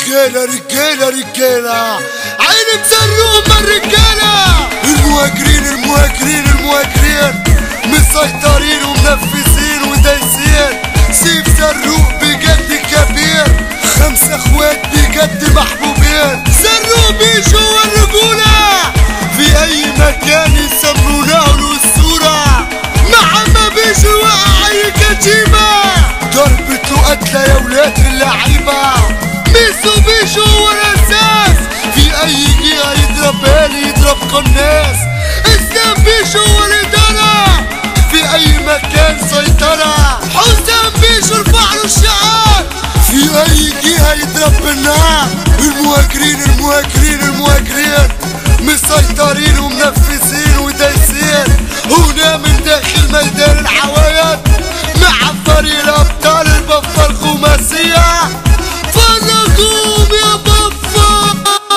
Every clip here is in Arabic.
رجالة رجالة رجالة عيني بزروق من رجالة. المهاجرين المهاجرين المهاجرين مسيطرين ومنفذين ودايسين. سيف زروق بجد كبير، 5 اخوات بجد محبوبين. زروق بيجوا الرجولة في اي مكان يسمونه الاسطورة. محمد بيجوا وقع اي كتيبة، ضربة له قتلة يا ولاد اللعيبة. ميسو بيجوا هو الاساس، في اي جهة يضرب بالي يضرب قناص. اسلام بيجوا هو الادارة، في اي مكان سيطرة. حسام بيجوا رفعلوا الشعار، في اي جهة يضرب بالنار. المهاجرين المهاجرين المهاجرين مسيطرين ومنفذين ودايسين. هنا من داخل ميدان العوايد مع فريق الابطال البفة الخماسية. فرقوم يا بفة.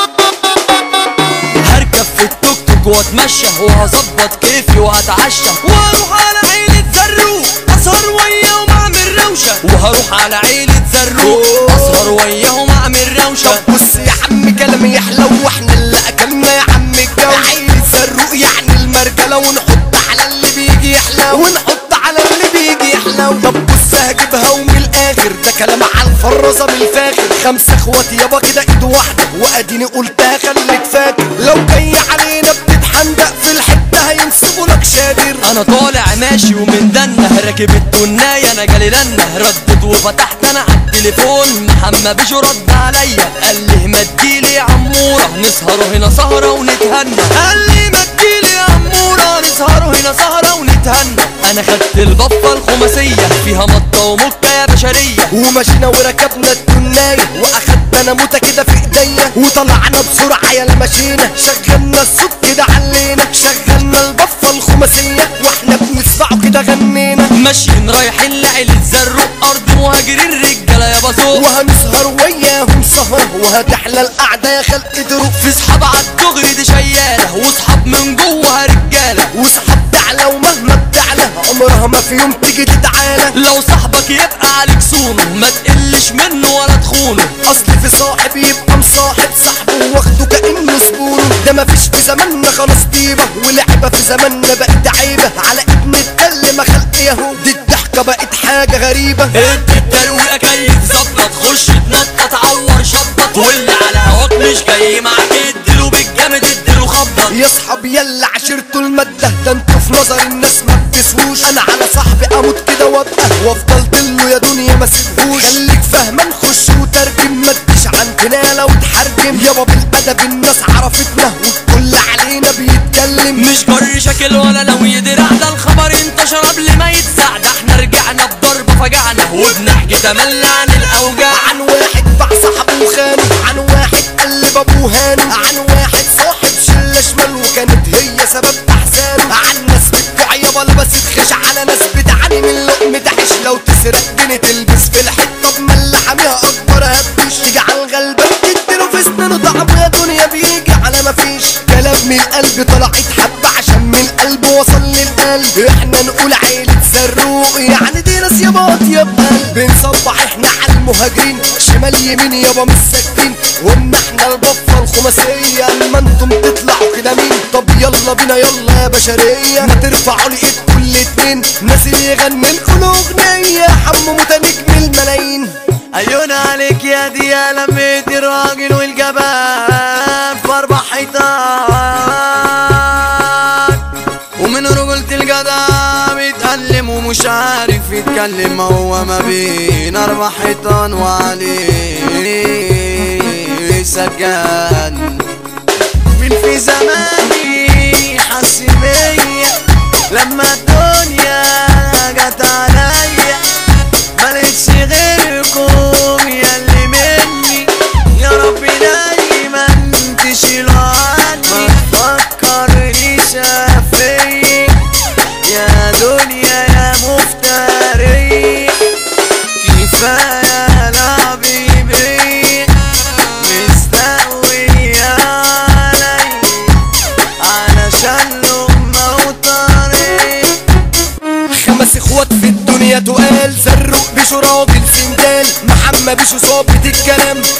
هركب في التوك توك واتمشى وهظبط كيفي وهتعشى، واروح على عيلة زروق اسهر وياهم اعمل روشة، وهروح على عيلة زروق اسهر وياهم اعمل روشة. بص يا عم كلامي يحلو واحنا اللي اكلنا يا عم الجو. عيلة زروق يعني المرجلة، ونحط على اللي بيجي يحلو، ونحط على اللي بيجي يحلو. طب بص هجيبها ومن الاخر ده كلام على الفرازة بالفاخر. 5 اخوات يابا كده ايد واحدة، واديني قلتها خليك فاكر. لو جاي علينا بتتحندق في الحتة هينسبوا لك شادر. انا طالع ماشي ومن دنه راكب التناية انا جالي لنه. ردت وفتحت انا عالتليفون، محمد بيجو رد عليا قال لي ما تجيلي يا عمورة نسهروا هنا سهرة ونتهنى. قال لي ما تجيلي يا عمورة نسهروا هنا سهرة ونتهنى. انا خدت البفة الخماسية فيها مطة ومكة يا بشرية، ومشينا وركبنا التناية واخدت انا موتة كده في ايديا، وطلعنا بسرعة يلا مشينا. شغلنا الصوت كده علينا، شغلنا البفة الخماسية واحنا بنسمعه كده غنينا. ماشيين رايحين لعيلة زروق ارض مهاجرين رجالة يا بازوق، وهنسهر وياهم سهرة وهتحلى القعدة يا خلق دروق. في صحاب عالدغري دي شيالة، وصحاب من جوه رجالة، وصحاب تعلى ومهما بتعلى عمرها ما في يوم تيجي تتعالى. لو صاحبك يبقى عليك صونه ما تقلش منه ولا تخونه. اصل في صاحب يبقى مصاحب صاحبه واخده كأنه زبونه. ده مفيش في زماننا خلاص طيبة، ولعبة في زماننا بقت عيبة. على ابن التل خلق ياهو، دي الضحكة بقت حاجة غريبة. ادي الترويقة كيف ظبط، خش تنطط عور شبط، واللي على هواك مش جاي معاك اديله بالجامد اديله خبط. يا صحاب يلا عشرته المادة، ده انتوا في نظر الناس ما بتسووش. انا على صاحبي اموت كده وابقى وافضل دله يا دنيا ما سيبهوش. خليك فاهمة نخش وترجم، ما تجيش عندنا لو تحرجم. يابا بالادب الناس عرفتنا والكل علينا بيتكلم. مش جر شكل ولا لو يدرع، ده الخبر انتشر قبل ما يتسع. ده احنا رجعنا بضربة فجعنا وبنحكي تملى عن الاوجاع. عن واحد باع صاحبه وخانه، عن واحد قلب ابوه هانه، عن واحد صاحب شلة شمال وكانت هي سبب احزانه. عن ناس بتبيع يابا لبست خش، على ناس بتعاني من لقمة عيش. لو تسرق جنيه تلبس في الحتة بمل حاميها اكبر هبوش. تيجي على الغلبان تديله في سنانه طعمه يا دنيا بيجي على مفيش. كلام من القلب طلع يتحب عشان من القلب وصل للقلب. احنا نقول عيلة زروق يعني دي ناس يابا يا بقلب. بنصبح احنا على المهاجرين شمال يمين يابا مش ساكتين. ومن احنا البفة الخماسية، اما انتم تطلعوا كده مين؟ طب يلا بينا يلا يا بشرية، ما ترفعوا لي ايد كل اتنين. نازل يغني لكل اغنية حمو متنجم الملايين. عيون عليك يا دي يا لميت الراجل والجبان في 4 حيطان، ومن رجولة الجدع بيتألم ومش عارف يتكلم. هو ما بين 4 حيطان وعليه سجان. مين في زماني حس بيا لما الدنيا جت عليا، ملقتش غيركم ياللي مني. يا رب دايما تشيلوا عني، متفكرنيش فيا يا دنيا يا مفتري. كفاية لعبي بيا مستقوي علي علشان لقمة وطريق. 5 اخوات في الدنيا تقال، زروق بيشو راجل سندال، محمد بيشو ظابط الكلام، ميسو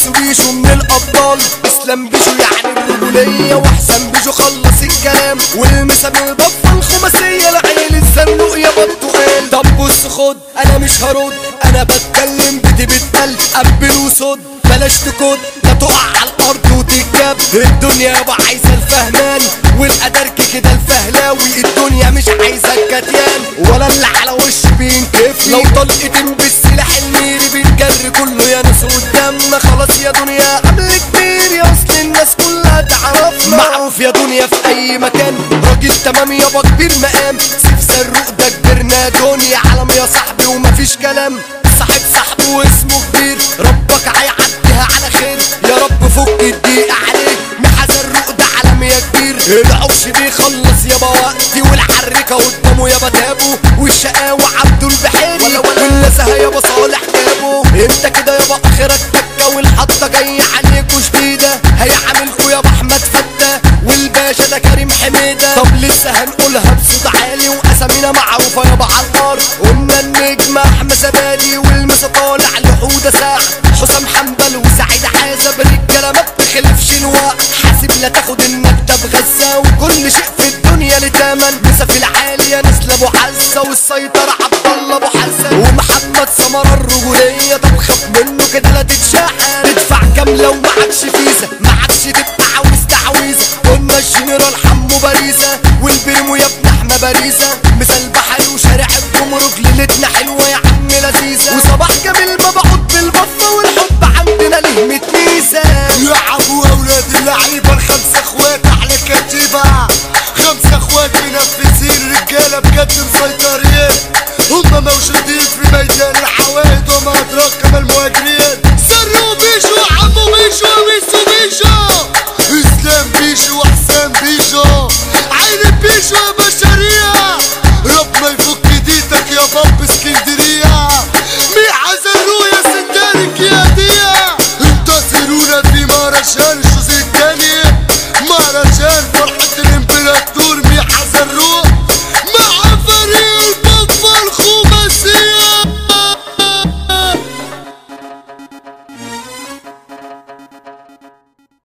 بيشو من الابطال. اسلام بيشو يعني الرجولية، وحسام بيشو خلص الكلام. والمسا من البفة الخماسية العيل الزنوق يا بطوقان. طب بص خد انا مش هرد، انا بتكلم بدي بتقل قبل وصد. بلاش تكد لا تقع على الارض وتتجاب. الدنيا يابا عايزه الفهمان والقدرك كده الفهلاوي. الدنيا مش عايزه الكتيان ولا اللي على وش بينكفي. لو طلقتين بالسلاح الميري بنجري كله يا ناس قدامنا. خلاص يا دنيا عمل كبير يا اصل الناس كلها تعرفنا. معروف يا دنيا في اي مكان، راجل تمام يابا كبير مقام. سيف زروق ده كبرنا دنيا عالم يا صاحبي ومفيش كلام. صاحب صاحبه واسمه كبير، ربك هيعديها على خير. يا رب فك الضيق عليك، محا زروق ده عالم يا كبير. العوش بيخلص يابا وقتي، والحركة قدامه يابا تابو. والشقاوة عبده البحيري والنزهة يابا صالح جابه. انت كده يابا اخرك تكة، والحطة جاية عليكوا شديدة. هيعملكوا يابا احمد فتة والباشا ده كريم حميدة. طب لسه هنقولها بصوت عالي واسامينا معروفة يابا عالنار. قلنا النجم احمد زبادي والمسا طالع لحودة ساعة. حسام حنبل وسعيد عازب الرجالة ما بتخلفش الوقت. حاسب لا تاخد النكتة بغزة، وكل شيء في الدنيا لتمن. مسا في العالية نسل ابو حزة، والسيطرة عبد الله ابو حسن ومحمد سمرة الرجولية. طب خاف منه كده لا تتشحن، تدفع كام لو معكش فيزا، معكش تبقى عاوز تعويذة. قلنا الجنرال حمو باريزة والبريمو يا ابن احمى باريزة. مثال بحري وشارع الجمرك ليلتنا حلوة يا عم لذيذة. وصباح جميل ما بقعد بالبطة، والحب عندنا ليه 100 ميزة. يلعبوا اولاد اللعيبه الخمسه اخوات على كتيبه. 5 اخوات منفذين رجاله بجد مسيطرين.